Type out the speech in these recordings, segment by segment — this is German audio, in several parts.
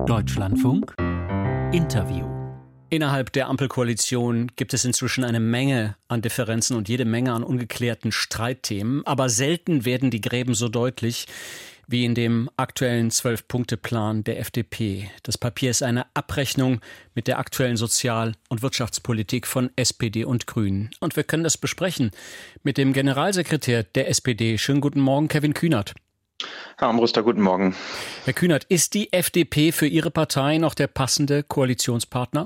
Deutschlandfunk Interview. Innerhalb der Ampelkoalition gibt es inzwischen eine Menge an Differenzen und jede Menge an ungeklärten Streitthemen. Aber selten werden die Gräben so deutlich wie in dem aktuellen 12-Punkte-Plan der FDP. Das Papier ist eine Abrechnung mit der aktuellen Sozial- und Wirtschaftspolitik von SPD und Grünen. Und wir können das besprechen mit dem Generalsekretär der SPD. Schönen guten Morgen, Kevin Kühnert. Herr Armbruster, guten Morgen. Herr Kühnert, ist die FDP für Ihre Partei noch der passende Koalitionspartner?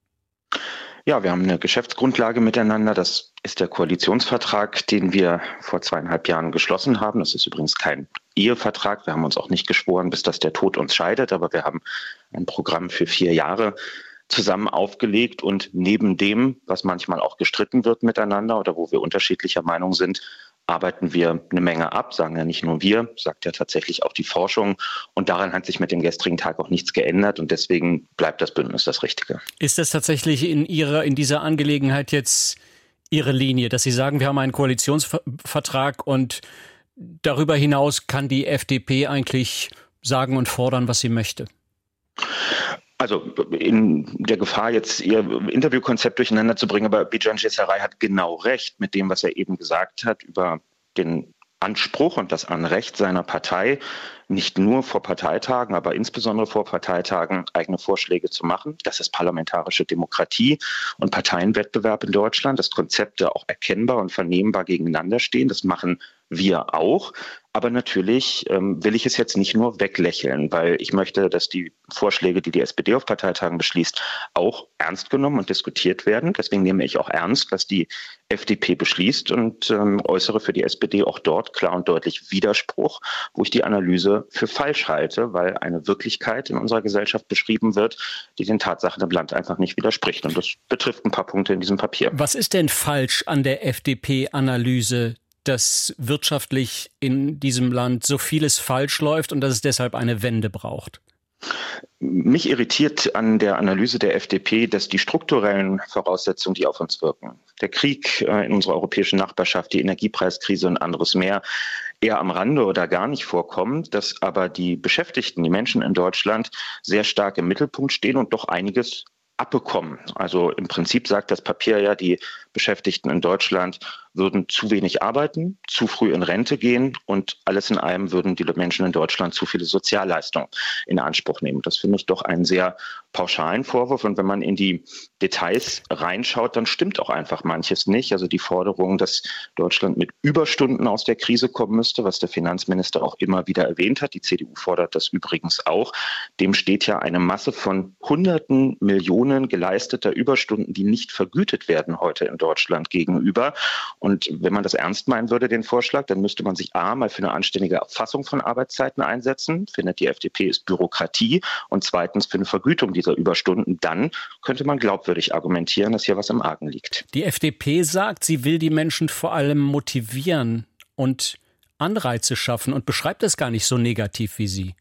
Ja, wir haben eine Geschäftsgrundlage miteinander. Das ist der Koalitionsvertrag, den wir vor 2,5 Jahren geschlossen haben. Das ist übrigens kein Ehevertrag. Wir haben uns auch nicht geschworen, bis dass der Tod uns scheidet. Aber wir haben ein Programm für 4 Jahre zusammen aufgelegt. Und neben dem, was manchmal auch gestritten wird miteinander oder wo wir unterschiedlicher Meinung sind, arbeiten wir eine Menge ab, sagen ja nicht nur wir, sagt ja tatsächlich auch die Forschung. Und daran hat sich mit dem gestrigen Tag auch nichts geändert. Und deswegen bleibt das Bündnis das Richtige. Ist das tatsächlich in dieser Angelegenheit jetzt Ihre Linie, dass Sie sagen, wir haben einen Koalitionsvertrag und darüber hinaus kann die FDP eigentlich sagen und fordern, was sie möchte? Also in der Gefahr, jetzt Ihr Interviewkonzept durcheinander zu bringen, aber Bijan Cesarei hat genau recht mit dem, was er eben gesagt hat über den Anspruch und das Anrecht seiner Partei, nicht nur vor Parteitagen, aber insbesondere vor Parteitagen eigene Vorschläge zu machen. Das ist parlamentarische Demokratie und Parteienwettbewerb in Deutschland, dass Konzepte auch erkennbar und vernehmbar gegeneinander stehen. Das machen wir auch. Aber natürlich will ich es jetzt nicht nur weglächeln, weil ich möchte, dass die Vorschläge, die die SPD auf Parteitagen beschließt, auch ernst genommen und diskutiert werden. Deswegen nehme ich auch ernst, was die FDP beschließt und äußere für die SPD auch dort klar und deutlich Widerspruch, wo ich die Analyse für falsch halte, weil eine Wirklichkeit in unserer Gesellschaft beschrieben wird, die den Tatsachen im Land einfach nicht widerspricht. Und das betrifft ein paar Punkte in diesem Papier. Was ist denn falsch an der FDP-Analyse, dass wirtschaftlich in diesem Land so vieles falsch läuft und dass es deshalb eine Wende braucht? Mich irritiert an der Analyse der FDP, dass die strukturellen Voraussetzungen, die auf uns wirken, der Krieg in unserer europäischen Nachbarschaft, die Energiepreiskrise und anderes mehr, eher am Rande oder gar nicht vorkommen, dass aber die Beschäftigten, die Menschen in Deutschland sehr stark im Mittelpunkt stehen und doch einiges abbekommen. Also im Prinzip sagt das Papier ja, die Beschäftigten in Deutschland würden zu wenig arbeiten, zu früh in Rente gehen und alles in allem würden die Menschen in Deutschland zu viele Sozialleistungen in Anspruch nehmen. Das finde ich doch einen sehr pauschalen Vorwurf. Und wenn man in die Details reinschaut, dann stimmt auch einfach manches nicht. Also die Forderung, dass Deutschland mit Überstunden aus der Krise kommen müsste, was der Finanzminister auch immer wieder erwähnt hat. Die CDU fordert das übrigens auch. Dem steht ja eine Masse von Hunderten Millionen geleisteter Überstunden, die nicht vergütet werden heute in Deutschland gegenüber. Und wenn man das ernst meinen würde, den Vorschlag, dann müsste man sich mal für eine anständige Erfassung von Arbeitszeiten einsetzen, findet die FDP, ist Bürokratie, und zweitens für eine Vergütung dieser Überstunden. Dann könnte man glaubwürdig argumentieren, dass hier was im Argen liegt. Die FDP sagt, sie will die Menschen vor allem motivieren und Anreize schaffen und beschreibt das gar nicht so negativ wie Sie.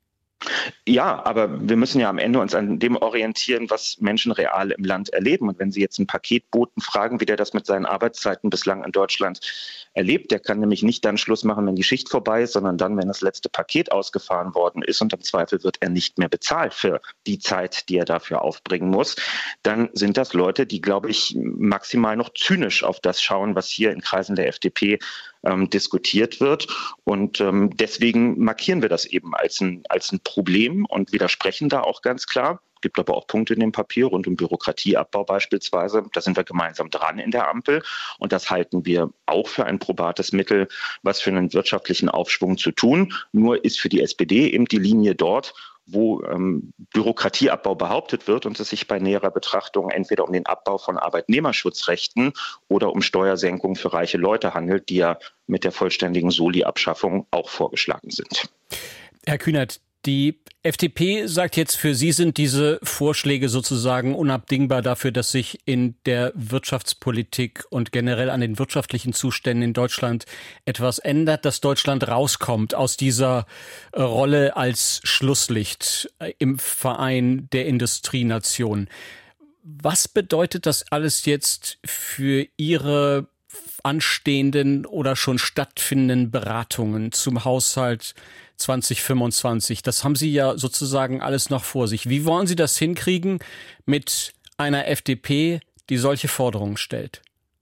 Ja, aber wir müssen ja am Ende uns an dem orientieren, was Menschen real im Land erleben. Und wenn Sie jetzt einen Paketboten fragen, wie der das mit seinen Arbeitszeiten bislang in Deutschland erlebt, der kann nämlich nicht dann Schluss machen, wenn die Schicht vorbei ist, sondern dann, wenn das letzte Paket ausgefahren worden ist und im Zweifel wird er nicht mehr bezahlt für die Zeit, die er dafür aufbringen muss, dann sind das Leute, die, glaube ich, maximal noch zynisch auf das schauen, was hier in Kreisen der FDP diskutiert wird. Und deswegen markieren wir das eben als ein Problem und widersprechen da auch ganz klar. Es gibt aber auch Punkte in dem Papier rund um Bürokratieabbau beispielsweise. Da sind wir gemeinsam dran in der Ampel. Und das halten wir auch für ein probates Mittel, was für einen wirtschaftlichen Aufschwung zu tun. Nur ist für die SPD eben die Linie dort, wo Bürokratieabbau behauptet wird und es sich bei näherer Betrachtung entweder um den Abbau von Arbeitnehmerschutzrechten oder um Steuersenkung für reiche Leute handelt, die ja mit der vollständigen Soli-Abschaffung auch vorgeschlagen sind. Herr Kühnert, die FDP sagt jetzt, für Sie sind diese Vorschläge sozusagen unabdingbar dafür, dass sich in der Wirtschaftspolitik und generell an den wirtschaftlichen Zuständen in Deutschland etwas ändert, dass Deutschland rauskommt aus dieser Rolle als Schlusslicht im Verein der Industrienation. Was bedeutet das alles jetzt für Ihre anstehenden oder schon stattfindenden Beratungen zum Haushalt 2025. Das haben Sie ja sozusagen alles noch vor sich. Wie wollen Sie das hinkriegen mit einer FDP, die solche Forderungen stellt?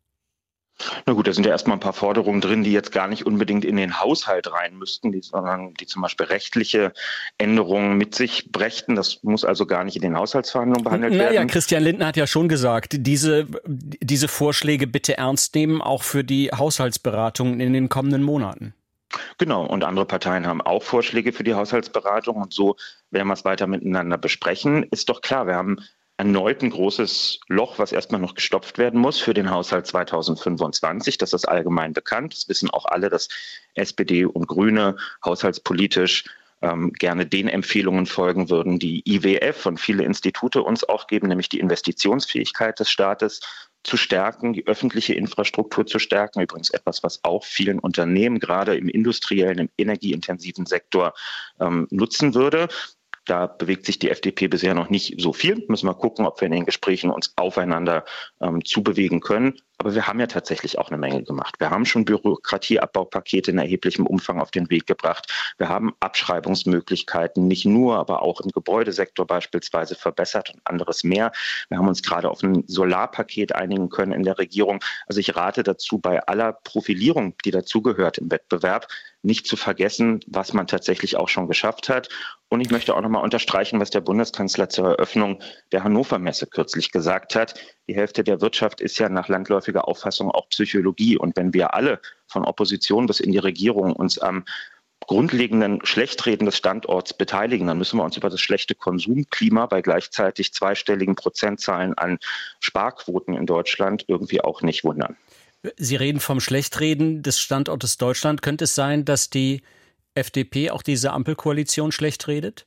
Na gut, da sind ja erstmal ein paar Forderungen drin, die jetzt gar nicht unbedingt in den Haushalt rein müssten, sondern die zum Beispiel rechtliche Änderungen mit sich brächten. Das muss also gar nicht in den Haushaltsverhandlungen behandelt werden. Naja, Christian Lindner hat ja schon gesagt, diese Vorschläge bitte ernst nehmen, auch für die Haushaltsberatungen in den kommenden Monaten. Genau, und andere Parteien haben auch Vorschläge für die Haushaltsberatung und so werden wir es weiter miteinander besprechen. Ist doch klar, wir haben erneut ein großes Loch, was erstmal noch gestopft werden muss für den Haushalt 2025. Das ist allgemein bekannt. Das wissen auch alle, dass SPD und Grüne haushaltspolitisch gerne den Empfehlungen folgen würden, die IWF und viele Institute uns auch geben, nämlich die Investitionsfähigkeit des Staates zu stärken, die öffentliche Infrastruktur zu stärken. Übrigens etwas, was auch vielen Unternehmen, gerade im industriellen, im energieintensiven Sektor nutzen würde. Da bewegt sich die FDP bisher noch nicht so viel. Müssen wir gucken, ob wir in den Gesprächen uns aufeinander zubewegen können. Aber wir haben ja tatsächlich auch eine Menge gemacht. Wir haben schon Bürokratieabbaupakete in erheblichem Umfang auf den Weg gebracht. Wir haben Abschreibungsmöglichkeiten nicht nur, aber auch im Gebäudesektor beispielsweise verbessert und anderes mehr. Wir haben uns gerade auf ein Solarpaket einigen können in der Regierung. Also ich rate dazu, bei aller Profilierung, die dazugehört im Wettbewerb, nicht zu vergessen, was man tatsächlich auch schon geschafft hat. Und ich möchte auch noch mal unterstreichen, was der Bundeskanzler zur Eröffnung der Hannover Messe kürzlich gesagt hat. Die Hälfte der Wirtschaft ist ja nach landläufiger Auffassung auch Psychologie. Und wenn wir alle von Opposition bis in die Regierung uns am grundlegenden Schlechtreden des Standorts beteiligen, dann müssen wir uns über das schlechte Konsumklima bei gleichzeitig zweistelligen Prozentzahlen an Sparquoten in Deutschland irgendwie auch nicht wundern. Sie reden vom Schlechtreden des Standortes Deutschland. Könnte es sein, dass die FDP auch diese Ampelkoalition schlecht redet?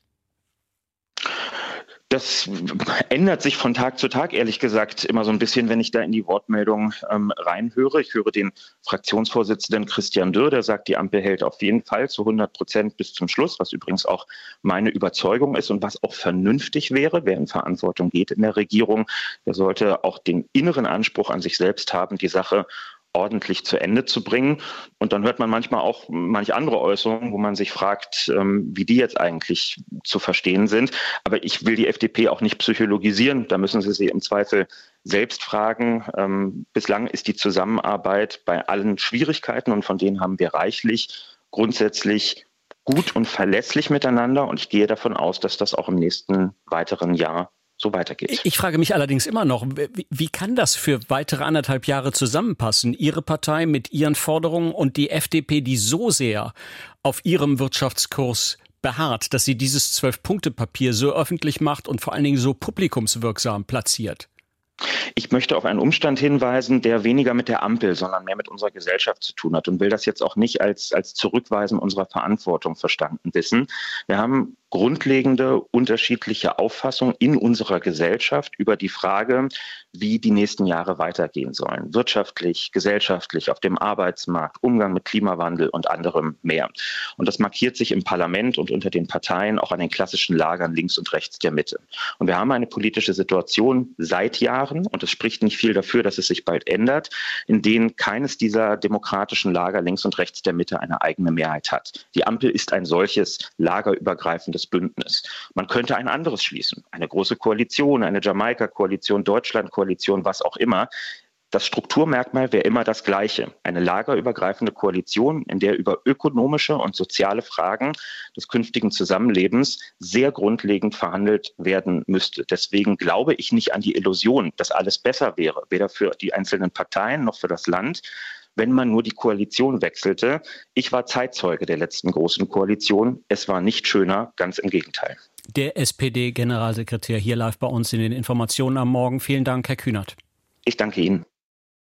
Das ändert sich von Tag zu Tag, ehrlich gesagt, immer so ein bisschen, wenn ich da in die Wortmeldung reinhöre. Ich höre den Fraktionsvorsitzenden Christian Dürr, der sagt, die Ampel hält auf jeden Fall zu 100% bis zum Schluss, was übrigens auch meine Überzeugung ist und was auch vernünftig wäre. Wer in Verantwortung geht in der Regierung, der sollte auch den inneren Anspruch an sich selbst haben, die Sache ordentlich zu Ende zu bringen. Und dann hört man manchmal auch manch andere Äußerungen, wo man sich fragt, wie die jetzt eigentlich zu verstehen sind. Aber ich will die FDP auch nicht psychologisieren. Da müssen Sie sie im Zweifel selbst fragen. Bislang ist die Zusammenarbeit bei allen Schwierigkeiten, und von denen haben wir reichlich, grundsätzlich gut und verlässlich miteinander. Und ich gehe davon aus, dass das auch im nächsten weiteren Jahr so weitergeht. Ich frage mich allerdings immer noch, wie kann das für weitere 1,5 Jahre zusammenpassen? Ihre Partei mit ihren Forderungen und die FDP, die so sehr auf ihrem Wirtschaftskurs beharrt, dass sie dieses 12-Punkte-Papier so öffentlich macht und vor allen Dingen so publikumswirksam platziert. Ich möchte auf einen Umstand hinweisen, der weniger mit der Ampel, sondern mehr mit unserer Gesellschaft zu tun hat und will das jetzt auch nicht als Zurückweisen unserer Verantwortung verstanden wissen. Wir haben grundlegende unterschiedliche Auffassungen in unserer Gesellschaft über die Frage, wie die nächsten Jahre weitergehen sollen. Wirtschaftlich, gesellschaftlich, auf dem Arbeitsmarkt, Umgang mit Klimawandel und anderem mehr. Und das markiert sich im Parlament und unter den Parteien auch an den klassischen Lagern links und rechts der Mitte. Und wir haben eine politische Situation seit Jahren, und es spricht nicht viel dafür, dass es sich bald ändert, in denen keines dieser demokratischen Lager links und rechts der Mitte eine eigene Mehrheit hat. Die Ampel ist ein solches lagerübergreifendes Bündnis. Man könnte ein anderes schließen, eine große Koalition, eine Jamaika-Koalition, Deutschland-Koalition, was auch immer. Das Strukturmerkmal wäre immer das gleiche. Eine lagerübergreifende Koalition, in der über ökonomische und soziale Fragen des künftigen Zusammenlebens sehr grundlegend verhandelt werden müsste. Deswegen glaube ich nicht an die Illusion, dass alles besser wäre, weder für die einzelnen Parteien noch für das Land, wenn man nur die Koalition wechselte. Ich war Zeitzeuge der letzten großen Koalition. Es war nicht schöner, ganz im Gegenteil. Der SPD-Generalsekretär hier live bei uns in den Informationen am Morgen. Vielen Dank, Herr Kühnert. Ich danke Ihnen.